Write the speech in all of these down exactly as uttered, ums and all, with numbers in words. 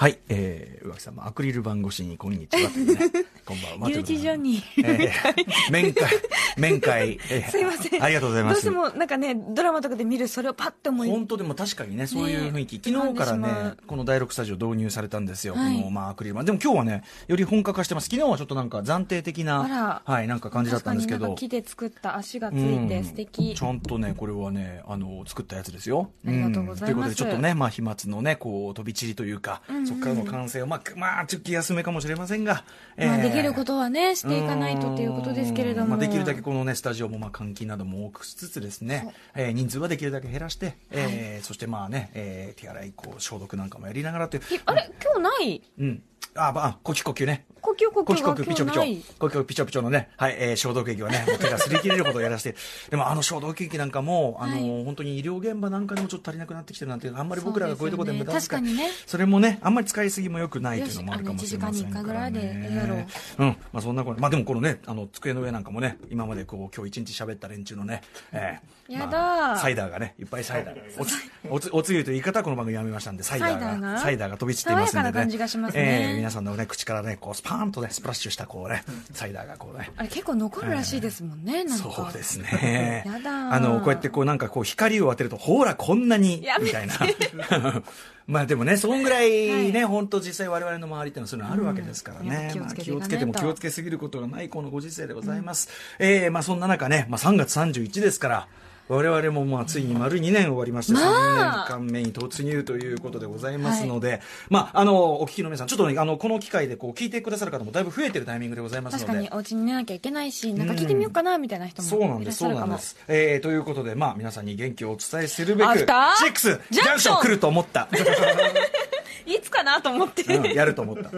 はい、えー、宇垣さんもアクリル板越しにこんにちはというねこんばんは。 留置所に、 えー、面会面会、 えー、すいません、 ありがとうございます。 どうしてもなんかねドラマとかで見るそれをパッと思い、 本当でも確かにねそういう雰囲気、ね、昨日からねこのだいろくスタジオ導入されたんですよ、はい、このまあアクリル板でも今日はねより本格化してます。昨日はちょっとなんか暫定的なはいなんか感じだったんですけど、 なんか木で作った足がついて素敵、うん、 ちゃんとねこれはねあの作ったやつですよ。 ありがとうございます、うん、ということでちょっとねまあ飛沫のねこう飛び散りというか、うんうん、そこからの完成をまあまあちょっと気休めかもしれませんが、 えーまあ、できることはねしていかないとということですけれども、 まあ、できるだけこのねスタジオもまあ換気なども多くしつつですね、えー、人数はできるだけ減らして、はい、えー、そしてまあね、えー、手洗いこう消毒なんかもやりながらという。 あれ今日ない、 うんああ、呼吸呼吸ね。 呼吸呼吸呼吸ピチョピチョ。呼吸ピチョピチョのね、はい、えー、消毒液はね、もう手が擦り切れるほどやらせて。でもあの消毒液なんかも、あの、はい、本当に医療現場なんかでもちょっと足りなくなってきてるなんて、あんまり僕らがこういうところで無駄遣い、ね、ね、それもね、あんまり使いすぎも良くないというのもあるかもしれませんからね。いちじかんにいっかいぐらいでやろう。うん、まあそんなこと、まあでもこのね、あの、机の上なんかもね、今までこう、今日一日喋った連中のね、えー、やだー、 まあ、サイダーがね、いっぱいサイダー。おつ、おつ、おつゆという言い方はこの番組やめましたんで、サイダーが、サイダーが、サイダーが飛び散っていますんでね。 爽やかな感じがしますね。 えー、皆さんのね、口からね、こう、スパーンとね、スプラッシュしたこうね、サイダーがこうね。 あれ結構残るらしいですもんね、えー、なんか。 そうですね。 やだあの、こうやってこうなんかこう光を当てると、ほら、こんなに、みたいな。まあでもね、そのぐらいね、はい、本当実際我々の周りっていうのはそういうのあるわけですからね。うん、まあ、気をつけても気をつけすぎることがないこのご時世でございます。うん、えー、まあそんな中ね、まあさんがつさんじゅういちですから、我々もまあついに丸にねん終わりまして、まあ、さんねんかんめに突入ということでございますので、はい、まああのお聞きの皆さんちょっとねあのこの機会でこう聞いてくださる方もだいぶ増えてるタイミングでございますので、 確かにお家に寝なきゃいけないしなんか聞いてみようかなみたいな人もいらっしゃるかも。そうなんですそうなんです、 えー、ということでまあ皆さんに元気をお伝えするべくシックスジャンクション来ると思ったいつかなと思って、 うん、やると思った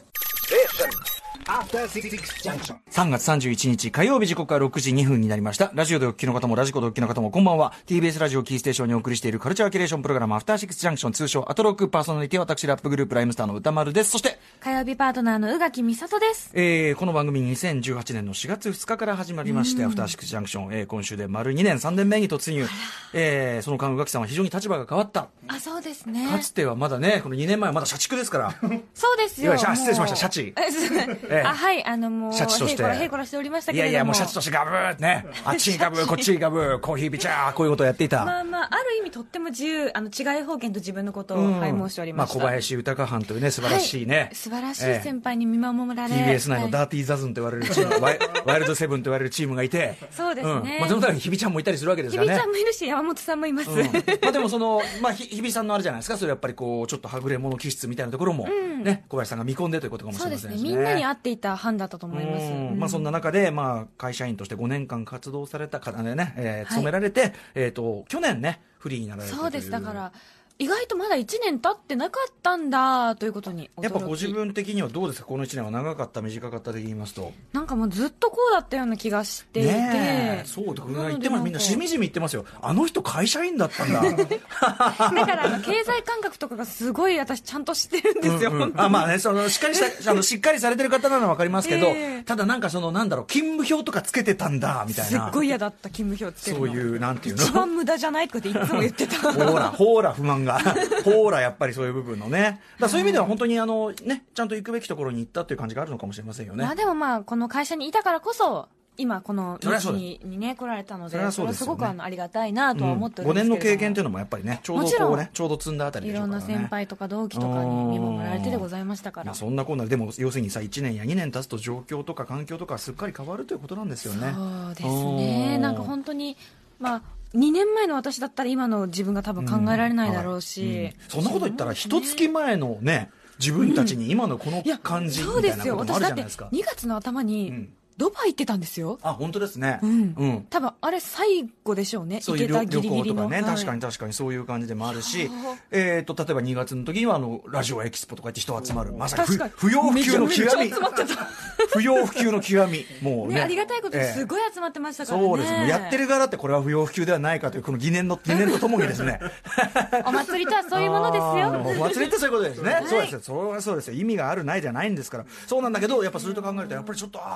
さんがつさんじゅういちにち火曜日、時刻はろくじにふんになりました。ラジオでお聞きの方もラジコでお聞きの方もこんばんは。 ティービーエス ラジオキーステーションにお送りしているカルチャーキュレーションプログラムアフターシックスジャンクション、通称アトロック、パーソナリティは私ラップグループライムスターの歌丸です。そして火曜日パートナーの宇垣美里です。 えー、この番組にせんじゅうはちねんのしがつふつかから始まりましてアフターシックスジャンクション、えー、今週で丸にねんさんねんめに突入、えー、その間宇垣さんは非常に立場が変わった。 あ、そうですね。 かつてはまだねこのにねんまえはまだ社畜ですからそうですよ。 失礼しました、社畜えー、あ、はい、あのもうシャチとしてへいこらしておりましたけれども、 いやいやもうシャチとしてガブーってねあっちにガブーこっちにガブーコーヒービチャーこういうことをやっていた。 まあまあある意味とっても自由、あの違い方言と自分のことを拝申しておりました、 まあ、小林豊藩というね素晴らしいね、はい、 素晴らしい先輩に見守られ、 えー、ティービーエス 内のダーティーザズンと言われるチーム、はい、ワイルドセブンと言われるチームがいてそうですね、 うんまあ、その中に日比ちゃんもいたりするわけですよね。 日比ちゃんもいるし山本さんもいます、うん、 まあでもその、まあ、日比さんのあれじゃないですか、それやっぱりこうちょっとはぐれ者気質みたいなところも、ね、うん、小林さんが見込んでということかもしれませんしね。 そうですね、みんなに合っていた班だったと思います、うんうん、まあ、そんな中で、まあ、会社員としてごねんかん活動された方でね、えー、勤められて、はい、えーと、去年ねフリーになられたという。 そうです。だから意外とまだいちねん経ってなかったんだということに驚き。 やっぱご自分的にはどうですか、このいちねんは長かった短かったで言いますと。 なんかもうずっとこうだったような気がしていて、 ね、そうだ言ってもみんなしみじみ言ってますよ。あの人会社員だったんだだからあの経済感覚とかがすごい私ちゃんと知ってるんですよ、うんうん、 あ、まあね、そのしっかりしたあのしっかりされてる方なのは分かりますけど、えー、ただなんかそのなんだろう勤務表とかつけてたんだみたいな、 すっごい嫌だった勤務表つけるの。 そういうなんていうの一番無駄じゃないとかっていつも言ってたほらほら不満がほらやっぱりそういう部分のね、だそういう意味では本当にあの、ね、ちゃんと行くべきところに行ったという感じがあるのかもしれませんよね。 まあ、でもまあこの会社にいたからこそ今この道ににね来られたので、それはそれはすごくあのありがたいなとは思っておりますけれども、うん、ごねんの経験というのもやっぱりねちょうどこうねちょうど積んだあたりでしょうからね。いろんな先輩とか同期とかに見守られてでございましたから、まあ、そんなこんなでも要するにさいちねんやにねん経つと状況とか環境とかすっかり変わるということなんですよね。 そうですね。なんか本当にまあにねんまえの私だったら今の自分が多分考えられないだろうし、うんはいうん、 そんなこと言ったら一月前のね自分たちに今のこの感じみたいなこともあるじゃないですか。 にがつの頭に、うんドバイ行ってたんですよ。 あ、本当ですね。 うん。うん、多分あれ最後でしょうね。 そういう旅行とかね、はい、確かに確かにそういう感じでもあるし、えっと例えばにがつの時にはあのラジオエキスポとかって人集まる、まさに不要不急の極み。不要不急の極み。もうね、 ねありがたいことですごい集まってましたからね。 そうです。もうやってる側だってこれは不要不急ではないかというこの疑念の疑念とともにですね。 お祭りとはそういうものですよ。 お祭りってそういうことですね。はい、そうですよ。それはそうですよ。意味があるないじゃないんですから。そうなんだけどやっぱそれと考えるとやっぱりちょっとああこういうね。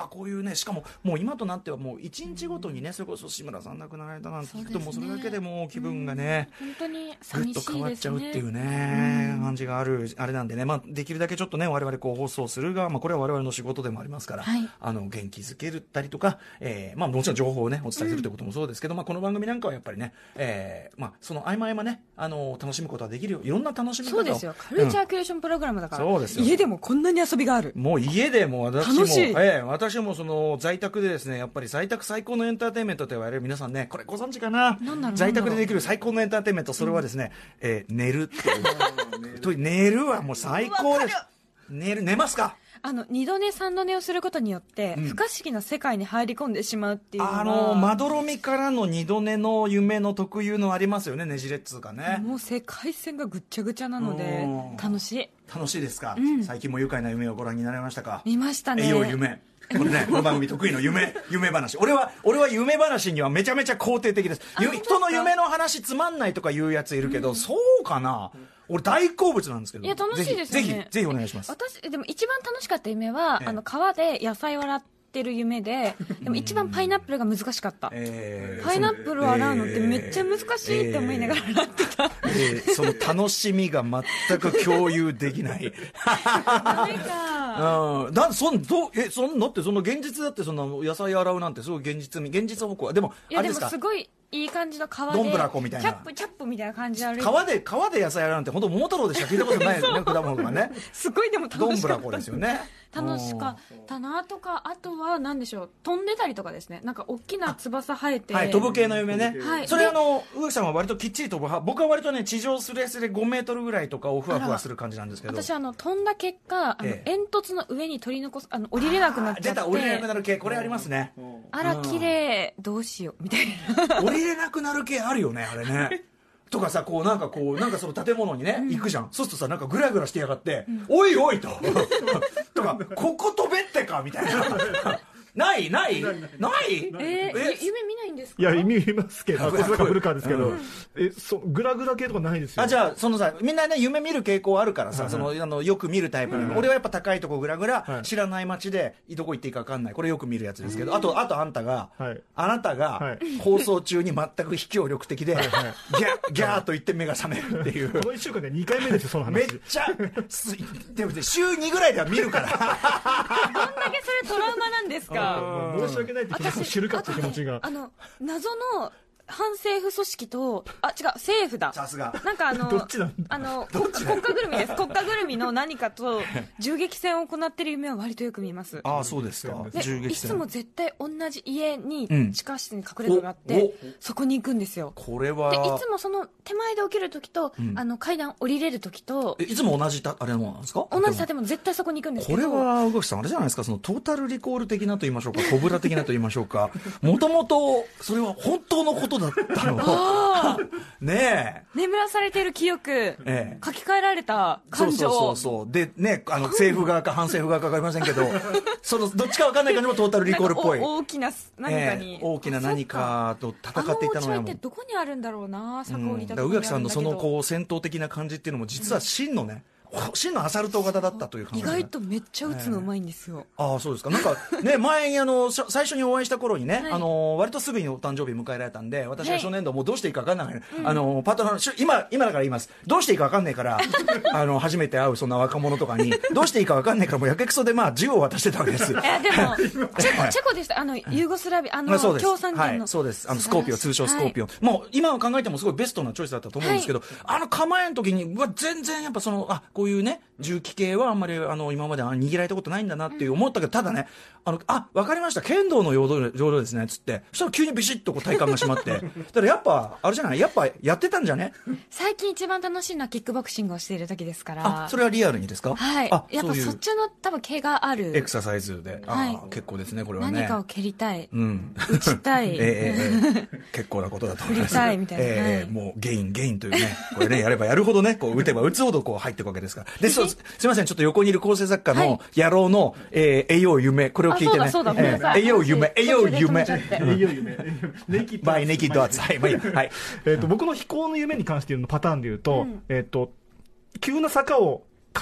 ね、しかももう今となってはもう一日ごとにね、それこそ志村さん亡くなられたなんて聞くと、もうそれだけでもう気分がね、 本当にぐっと変わっちゃうっていうね、感じがあるあれなんでね、まあできるだけちょっとね、我々こう放送するが、まあこれは我々の仕事でもありますから、はい、あの元気づけるったりとか、えー、まあもちろん情報をねお伝えするということもそうですけど、うん、まあこの番組なんかはやっぱりね、えー、まあその合間合間ね、あの楽しむことはできるよ、いろんな楽しみ方を。 そうですよ、カルチャーキュレーションプログラムだから、 うん、そうですよ、 家でもこんなに遊びがある。 もう家でも私も楽しい、 えー、私もその在宅でですね、やっぱり在宅最高のエンターテインメントと言われる、皆さんね、これご存知かな、在宅でできる最高のエンターテインメント、それはですね、うん、えー、寝るっていうと寝るはもう最高です。寝る、寝ますか。 あの二度寝三度寝をすることによって、うん、不可思議な世界に入り込んでしまうっていうのは、 あのまどろみからの二度寝の夢の特有のありますよね、ねじれっつうかね。 もう世界線がぐっちゃぐちゃなので楽しい。 楽しいですか、 うん、 最近も愉快な夢をご覧になられましたか。 見ましたね。 えよ夢これね、この番組得意の夢夢話。俺は俺は夢話にはめちゃめちゃ肯定的です。人の夢の話つまんないとか言うやついるけど、うん、そうかな、俺大好物なんですけど。 いや楽しいですよね。 ぜひぜひお願いします。 私でも一番楽しかった夢は、ええ、あの川で野菜を洗ってる夢で、でも一番パイナップルが難しかった、えー、パイナップルを洗うのってめっちゃ難しいって思いながら洗ってた、 えーえー、その楽しみが全く共有できないダメか、 うん、だそんどえそんのってその現実だって、その野菜洗うなんてすごい現実味、現実方向。でもいやあれですか、 でもすごいいい感じの川でどんぶらこみたいなキャップキャップみたいな感じで歩いて、 川で川で野菜洗うなんて本当桃太郎でしか聞いたことないですね果物がね。 すごいでも楽しかった。 どんぶらこですよね。 楽しかったなとか、あとは何でしょう、飛んでたりとかですね、なんか大きな翼生えて、 はい、飛ぶ系の夢ね、 はい、 それあの宇垣さんは割ときっちり飛ぶ派。僕は割とね地上スレスレごメートルぐらいとかをふわふわする感じなんですけど、 私あの飛んだ結果、あの、 ええ、 煙突の上に取り残す、あの降りれなくなっちゃって、 出た、降りれなくなる系、これありますね。 あら綺麗、どうしようみたいな降りれなくなる系あるよね、あれねとかさ、こうなんかこうなんかその建物にね、うん、行くじゃん。そうするとさ、なんかグラグラしてやがって、うん、おいおいととか、ここ飛べってかみたいなないないない、 えー、え夢見ないんですか。 いや見ますけど、これかぶるかですけど、うん、えそグラグラ系とかないですよ。 あ、じゃあそのさ、みんなね夢見る傾向あるからさ、はいはい、そのあのよく見るタイプ、うん、俺はやっぱ高いとこグラグラ、はい、知らない街でどこ行っていいか分かんない、これよく見るやつですけど、うん、あとあとあんたが、はい、あなたが放送中に全く非協力的で、はい、ギャギャーと言って目が覚めるっていうこのいっしゅうかんでにかいめですよ、その話。 めっちゃでも週にぐらいでは見るからどんだけそれトラウマなんですか。 申し訳ないって気持ちを知るかって気持ちが、 あの謎の反政府組織と、あ、違う、政府だ。 さすが。 なんかあの、 どっちなんだあの、国家ぐるみです。国家ぐるみの何かと銃撃戦を行っている夢は割とよく見ます。 ああ、そうですか。銃撃戦。 いつも絶対同じ家に、地下室に隠れ家があって、うん、そこに行くんですよ。 これは。 で、いつもその手前で起きるときと、うん、あの、階段降りれるときと。 え、いつも同じた、あれのなんですか？ 同じ建物、絶対そこに行くんですけど。 これは、宇垣さん、あれじゃないですか、そのトータルリコール的なと言いましょうか、コブラ的なと言いましょうか。もともと、それは本当のことだったの。ねえ、 眠らされている記憶、ええ、書き換えられた感情、 そうそうそうでね、あの政府側か反政府側か分かりませんけどそのどっちか分かんない感じもトータルリコールっぽい大きな何かに、 ええ、大きな何かと戦っていたのは、あのお家ってどこにあるんだろうな、坂降りたとこにあるんだけど、宇垣さんのそのこう戦闘的な感じっていうのも実は真のね、うん、真のアサルト型だったという感じ、 意外とめっちゃ打つのうまいんですよ、 えー、ああそうですか。なんかね前にあの最初にお会いした頃にね、はい、あの割とすぐにお誕生日迎えられたんで、私は初年度もうどうしていいか分かんない、はい、あのパートナーの今今だから言います、どうしていいか分かんないからあの初めて会うそんな若者とかにどうしていいか分かんないからもうやけくそでまあ銃を渡してたわけです。いやでもチェコチェコでした、あのユーゴスラビア、あの、まあ、共産圏の、 はい、そうです、あのスコーピオ、通称スコーピオ、はい、もう今を考えてもすごいベストなチョイスだったと思うんですけど、はい、あの構えの時にうわ全然やっぱそのあこういうね銃器系はあんまりあの今まで握られたことないんだなって思ったけど、ただね、あのあ分かりました、剣道の要領ですねっつって、そしたら急にビシッとこう体幹が締まってだからやっぱあれじゃない、やっぱやってたんじゃね。 最近一番楽しいのはキックボクシングをしている時ですから。 あ、それはリアルにですか。 はい、あやっぱそっちの多分毛があるエクササイズで、あ、はい、結構ですねこれはね。 何かを蹴りたい、 うん、 打ちたい、 えーえー、結構なことだと思います。 振りたいみたいな、 えーはい、もうゲインゲインというねこれねやればやるほどねこう打てば打つほどこう入っていくわけですからで、そうすいません、ちょっと横にいる構成作家の野郎の、はい、えー、栄養夢、これを聞いてね、栄養夢栄養夢栄養夢ネイキッドバイネイキッドアーツ、はい、まあいいや、はい、 えっと僕の飛行の夢に関してのパターンでいうと、うん、えっと急な坂を駆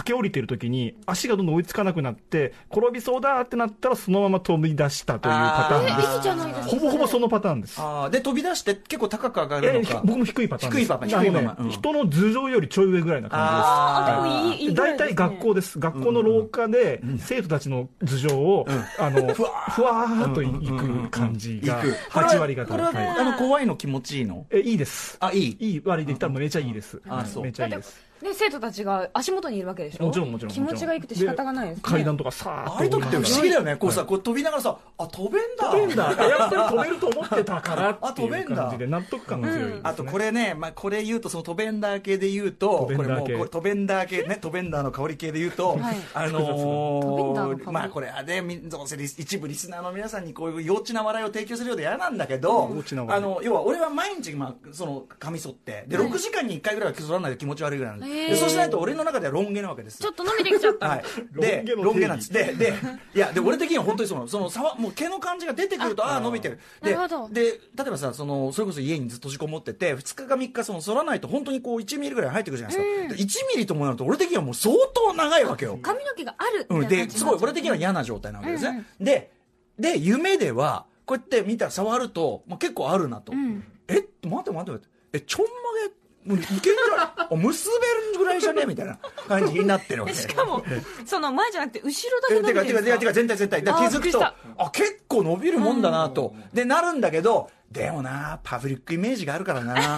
駆け下りてる時に足がどんどん追いつかなくなって転びそうだってなったらそのまま飛び出したというパターンです。 いいじゃないですか。 ほぼほぼそのパターンです。 あで飛び出して結構高く上がるのか。 僕も低いパターンです。 低いパターン。低いパターン。人の頭上よりちょい上ぐらいな感じです。 ああ、でもいい、いい。 大体学校です。学校の廊下で生徒たちの頭上をあのふわーっと行く感じがはちわり方。 これはあの怖いの気持ちいいの？ えいいです。 あいい。 いい悪いで言ったらめちゃいいです。 あそう。 めちゃいいです。 で生徒たちが足元にいるわけでしょ。 もちろんもちろん。 気持ちがいくて仕方がないですね。 階段とかさーっと。 ああいう時って不思議だよね。こうさ、こう飛びながらさ、あ飛べんだ。 飛べんだ。やっぱり飛べると思ってたからっていう感じで納得感が強いですね。 あとこれね、まあこれ言うとその飛べんだ系で言うと、これもう飛べんだ系ね、飛べんだの香り系で言うと、あのまあこれあれどうせ一部リスナーの皆さんにこういう幼稚な笑いを提供するようで嫌なんだけど、あの要は俺は毎日まあその髪剃ってでろくじかんにいっかいぐらいは剃らないと気持ち悪いぐらいなんで、そうしないと俺の中ではロン毛なわけです。 ちょっと伸びてきちゃった。 はい。で、ロン毛なんです。で、で、いや、で、俺的には本当にその、その、さわ、もう毛の感じが出てくると、ああ、伸びてる。で、で、例えばさ、その、それこそ家にずっと閉じこもってて、ふつかかみっか、その、剃らないと本当にこう、いちミリぐらい生えてくるじゃないですか。でいちミリともなると、俺的にはもう相当長いわけよ。 髪の毛がある。 うん。で、すごい、俺的には嫌な状態なわけですね。で、で、夢では、こうやって見たら触ると、まあ、結構あるなと。え、待って待って待って。え、ちょんまげ、もういけんじゃない結べるぐらいじゃねみたいな感じになってるわけ。 しかもその前じゃなくて後ろだけ伸びてるんですか？ てかてかてか全体全体。だから気づくと、あ、結構伸びるもんだなと。で、なるんだけど、でもな、パブリックイメージがあるからな。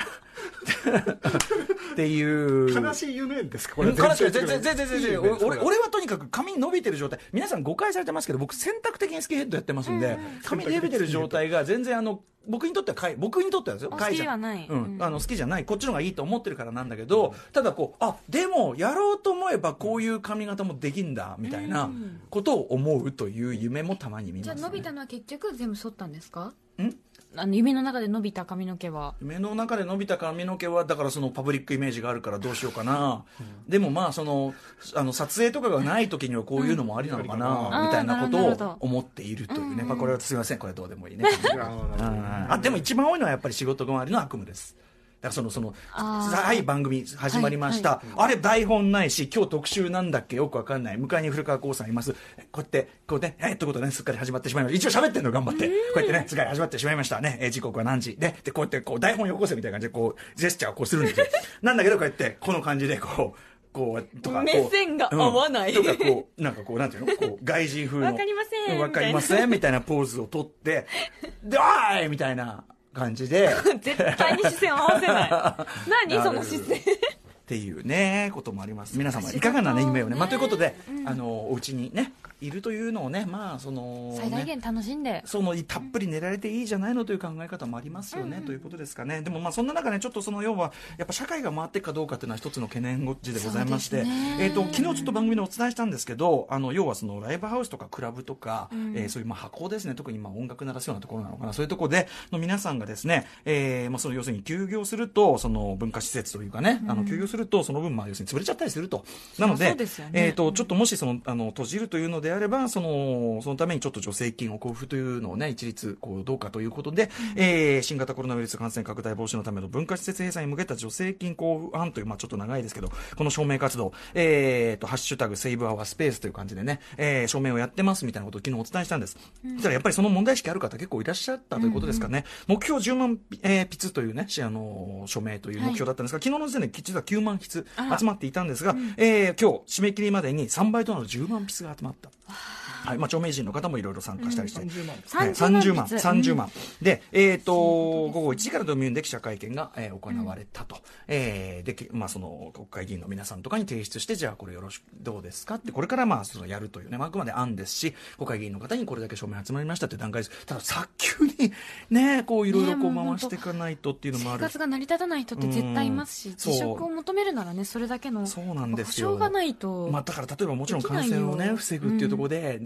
っていう悲しい夢ですかこれ。 悲しい。全然全然全然。俺俺はとにかく髪伸びてる状態。皆さん誤解されてますけど、僕選択的にスキンヘッドやってますんで、髪伸びてる状態が全然あの僕にとってはかい僕にとってはですよ。 好きじゃない。 うん、あの好きじゃない。こっちの方がいいと思ってるからなんだけど、ただこうあでもやろうと思えばこういう髪型もできんだみたいなことを思うという夢もたまに見ます、ね。 じゃあ伸びたのは結局全部剃ったんですか？ ん？ あの夢の中で伸びた髪の毛は夢の中で伸びた髪の毛はだからそのパブリックイメージがあるからどうしようかな、うん、でもまあそのあの撮影とかがない時にはこういうのもありなのかな、うん、みたいなことを思っているというね、まあ、これはすいませんこれはどうでもいいねあでも一番多いのはやっぱり仕事終わりの悪夢です。だからそのそのはい番組始まりました、はいはい、あれ台本ないし今日特集なんだっけよくわかんない向かいに古川光さんいますこうやってこうねえー、ということでねすっかり始まってしまいました一応喋ってんの頑張ってこうやってねすっかり始まってしまいましたね、えー、時刻は何時ででこうやってこう台本よこせみたいな感じでこうジェスチャーをこうするんですよなんだけどこうやってこの感じでこうこうとかこう目線が合わない、 うん、とかこうなんかこうなんていうのこう外人風のわかりませんわかりませんみたいなポーズを取ってでおーいみたいな感じで絶対に視線を合わせない何その視線っていうねこともあります。皆様いかがな、ね、夢をね、まあ、ということで、うん、あのお家にねいるというのをねまあその最大限楽しんで、 ね、そのたっぷり寝られていいじゃないのという考え方もありますよね、うん、ということですかね。でもまあそんな中ねちょっとその要はやっぱ社会が回っていくかどうかっていうのは一つの懸念事でございまして、えー、と昨日ちょっと番組でお伝えしたんですけどあの要はそのライブハウスとかクラブとか、うんえー、そういうまあ箱ですね特にまあ音楽鳴らすようなところなのかなそういうところでの皆さんがですね、えーまあ、その要するに休業するとその文化施設というかね、うん、あの休業するとその分まあ要するに潰れちゃったりするとなの で, で、ねえー、とちょっともしそのあの閉じるというのであればそのそのためにちょっと助成金を交付というのをね一律こうどうかということで、うんえー、新型コロナウイルス感染拡大防止のための文化施設閉鎖に向けた助成金交付案という、まあ、ちょっと長いですけどこの証明活動、えー、とハッシュタグセーブアワースペースという感じでね、えー、証明をやってますみたいなことを昨日お伝えしたんです、うん、そしたらやっぱりその問題意識ある方結構いらっしゃったということですかね、うんうん、目標じゅうまん、えー、筆というねあの署名という目標だったんですが、はい、昨日の時点で実はきゅうまん筆集まっていたんですが、うんえー、今日締め切りまでにさんばいとなるじゅうまん筆が集まったはいまあ、著名人の方もいろいろ参加したりして、うん、さんじゅうまんさんじゅうまんで、えー、と午後いちじからドミューンで記者会見が、えー、行われたと、うんえーでまあ、その国会議員の皆さんとかに提出してじゃあこれよろしくどうですかってこれからまあそのやるというね、まあ、あくまで案ですし国会議員の方にこれだけ署名集まりましたっていう段階です。ただ早急にねこういろいろこう回していかないとっていうのもある、 生活が成り立たない人って絶対いますし、辞職を求めるならねそれだけの保証がないと、 まあ、だから例えばもちろん感染をね防ぐっていうところで、うん、で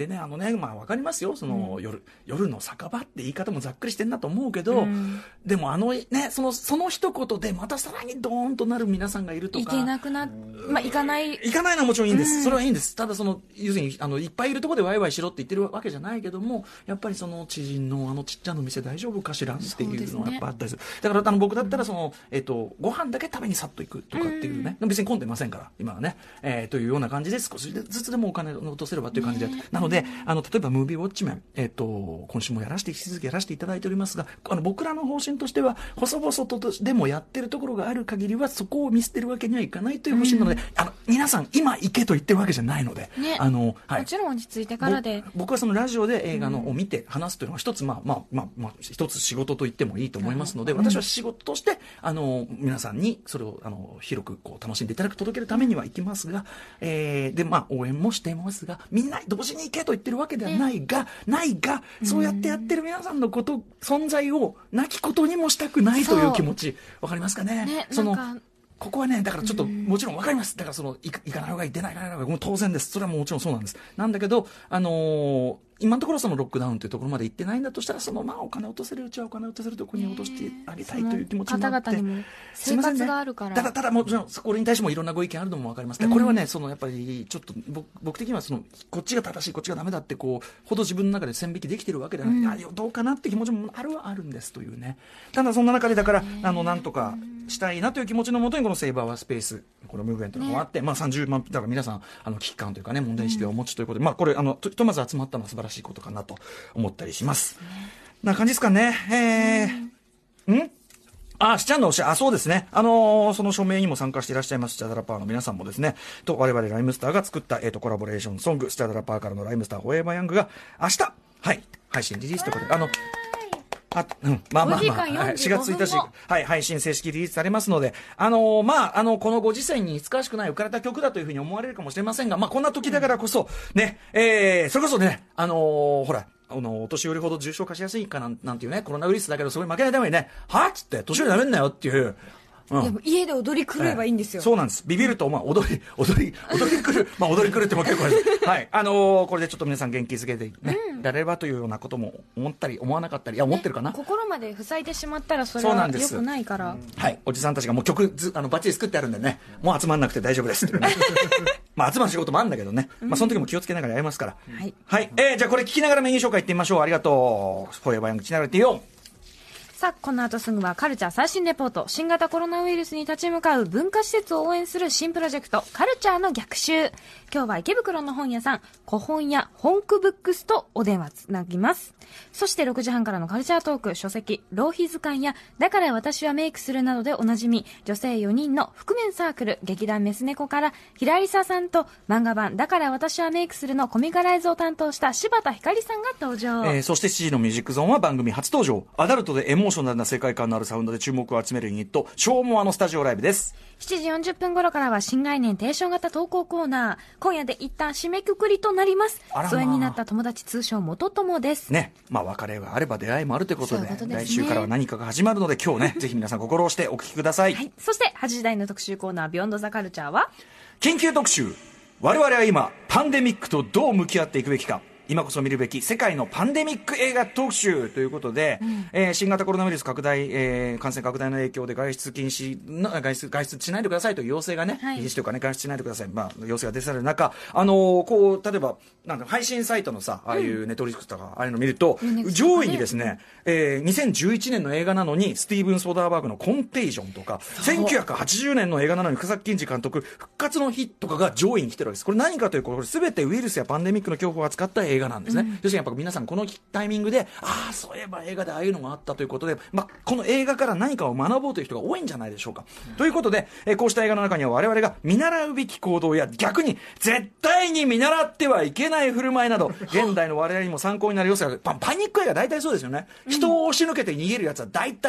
でね、あのね、まあわかりますよ。その、うん、夜、夜の酒場って言い方もざっくりしてんなと思うけど、うん、でもあのね、その、その一言でまたさらにドーンとなる皆さんがいるとか。 行けなくな、まあ行かない。 行かないのはもちろんいいんです。うん、それはいいんです。ただその、要するに、あの、いっぱいいるところでワイワイしろって言ってるわけじゃないけども、やっぱりその知人のあのちっちゃな店大丈夫かしらっていうのはやっぱあったりする。だからあの僕だったらその、えっと、ご飯だけ食べにさっと行くとかっていうね、うん、別に混んでませんから、今はね、えー、というような感じで少しずつでもお金を落とせればという感じで、ね、なので、あの、例えばムービーウォッチメン、えっと、今週もやらせて、引き続きやらせていただいておりますが、あの、僕らの方針としては、細々とでもやってるところがある限りは、そこを見捨てるわけにはいかないという方針なので、うん、あの、皆さん、今行けと言ってるわけじゃないので、 ね、 あの、はい。 もちろん落ち着いてからで。 僕はそのラジオで映画のを見て話すというのは一つ、まあ、まあ、まあ、まあ、一つ仕事と言ってもいいと思いますので、うん、私は仕事として、あの、皆さんにそれを、あの、広くこう、楽しんでいただく、届けるためには行きますが、えー、で、まあ、応援もしていますが、みんな同時に行けと言ってるわけではないが、ね、ないが、そうやってやってる皆さんのこと、存在をなきことにもしたくないという気持ち、わかりますかね。 ね、 その、 なんかここはね、だからちょっと、もちろんわかります。だからその、行かない方がいい、出ない方がいい、もう当然です。それはもちろんそうなんです。なんだけど、あのー、今のところそのロックダウンというところまで行ってないんだとしたら、そのまあお金落とせるうちはお金落とせるところに落としてあげたいという気持ちもあって、 方々にも生活があるから、 ね、ただただもちろんこれに対してもいろんなご意見あるのもわかりますが、これはね、そのやっぱりちょっと 僕, 僕的にはそのこっちが正しいこっちがダメだってこうほど自分の中で線引きできてるわけではなくて、うん、どうかなって気持ちもあるはあるんですというね。ただそんな中でだからあのなんとかしたいなという気持ちのもとにこのセーバーはスペースこのムーブメントがあって、ね、まあさんじゅうまんだから皆さんあの危機感というかね問題意識をお持ちということで、うん、まあこれあのひとまず集まったのは素晴らしいことかなと思ったりします。な感じですかね。えー、うんあ、しちゃんのおしあ、そうですね。あのー、その署名にも参加していらっしゃいますスチャダラパーの皆さんもですね、と我々ライムスターが作った、えーと、コラボレーションソング、スチャダラパーからのライムスターフォーエバーヤングが明日、はい、配信リリースということで、あの、あ、うん、まあまあまあ、はい、しがつついたち、はい、配信正式リリースされますので、あのー、まあ、あの、このご時世に似つかわしくない浮かれた曲だというふうに思われるかもしれませんが、まあ、こんな時だからこそ、ね、えー、それこそね、あのー、ほら、あの、お年寄りほど重症化しやすいかなん、なんていうね、コロナウイルスだけど、それ負けないためにね、はぁっつって、年寄りなめんなよっていう、 うん、でも家で踊り狂えばいいんですよ、 えー、そうなんです。ビビると、まあ、踊り、踊り、踊り狂う、まあ、踊り狂うっても結構です。はい。あのー、これでちょっと皆さん元気づけてね、うん、られればというようなことも思ったり、思わなかったり、いや、思ってるかな。 ね、心まで塞いでしまったら、それは良くないから。 はい。おじさんたちがもう曲ず、あの、バッチリ作ってあるんでね、もう集まんなくて大丈夫ですっていうね。まあ、集まる仕事もあるんだけどね。まあ、その時も気をつけながらやりますから。 はい。 はい。えー、じゃあこれ聞きながらメニュー紹介いってみましょう。ありがとう。フォーエバーヤングチナルティオ。 さあ、この後すぐはカルチャー最新レポート。新型コロナウイルスに立ち向かう文化施設を応援する新プロジェクト、カルチャーの逆襲。今日は池袋の本屋さん、古本屋本区ブックスとお電話つなぎます。そしてろくじはんからのカルチャートーク、書籍、浪費図鑑や、だから私はメイクするなどでおなじみ、女性よにんの覆面サークル、劇団メス猫から、平井沙さんと漫画版、だから私はメイクするのコミカライズを担当した柴田ひかりさんが登場。 えー、そしてしちじのミュージックゾーンは番組初登場。アダルトでエモーショナルな世界観のあるサウンドで注目を集めるユニット、ショーモアのスタジオライブです。 しちじよんじゅっぷん頃からは新概念提唱型投稿コーナー。今夜で一旦締めくくりとなります。疎遠になった友達通称元友です。 ね。まあ別れがあれば出会いもあるということで、ういうことですね、来週からは何かが始まるので今日ね、ぜひ皆さん心をしてお聞きください。はい。 そしてはちじ台の特集コーナー、ビヨンドザカルチャーは緊急特集。我々は今、パンデミックとどう向き合っていくべきか。今こそ見るべき世界のパンデミック映画特集ということで、うん、えー、新型コロナウイルス拡大、えー、感染拡大の影響で外出禁止の外出外出しないでくださいという要請がね、はい、禁止というかね、外出しないでください、まあ、要請が出される中、あのー、こう例えばなんか配信サイトのさ、ああいうネットフリックスとかああいうの見ると、うん、上位にですね、えー、にせんじゅういちねんの映画なのにスティーブン・ソーダーバーグのコンテージョンとか、せんきゅうひゃくはちじゅうねんの映画なのに深作欣二監督復活の日とかが上位に来てるわけです。これ何かというと、これ全てウイルスやパンデミックの恐怖を扱った映画なんですね。うん、やっぱ皆さんこのタイミングで、ああそういえば映画でああいうのがあったということで、まあ、この映画から何かを学ぼうという人が多いんじゃないでしょうか、うん、ということで、えー、こうした映画の中には我々が見習うべき行動や逆に絶対に見習ってはいけない振る舞いなど現代の我々にも参考になる要素が、パ, パニック映画大体そうですよね、うん、人を押し抜けて逃げるやつは大体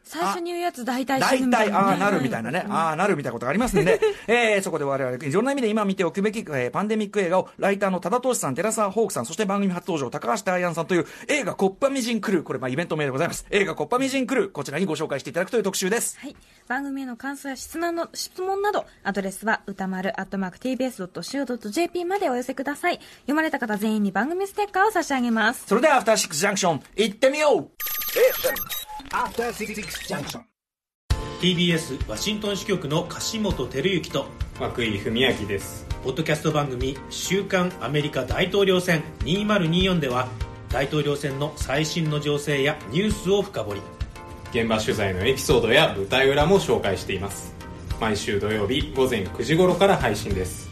最初に言うやつ大体死ぬみたいな、 大体ああなるみたいなね、うん、ああなるみたいなことがありますんで、えー、そこで我々いろんな意味で今見ておくべき、えー、パンデミック映画をライターの多田投資さん、寺澤ホークさん、そして番組初登場高橋大安さんという映画コッパみじんクルー、これまあイベント名でございます。映画コッパみじんクルー、こちらにご紹介していただくという特集です。 はい、番組への感想や質問の質問などアドレスは歌丸アットマーク ティービーエスドットシーオードットジェーピー までお寄せください。読まれた方全員に番組ステッカーを差し上げます。 それではアフターシックスジャンクション行ってみよう。 アフターシックスジャンクションティービーエス ワシントン支局の樫本照之と涌井文明です。 ポッドキャスト番組週刊アメリカ大統領選にせんにじゅうよんでは大統領選の最新の情勢やニュースを深掘り、 現場取材のエピソードや舞台裏も紹介しています。毎週土曜日午前くじ頃から配信です。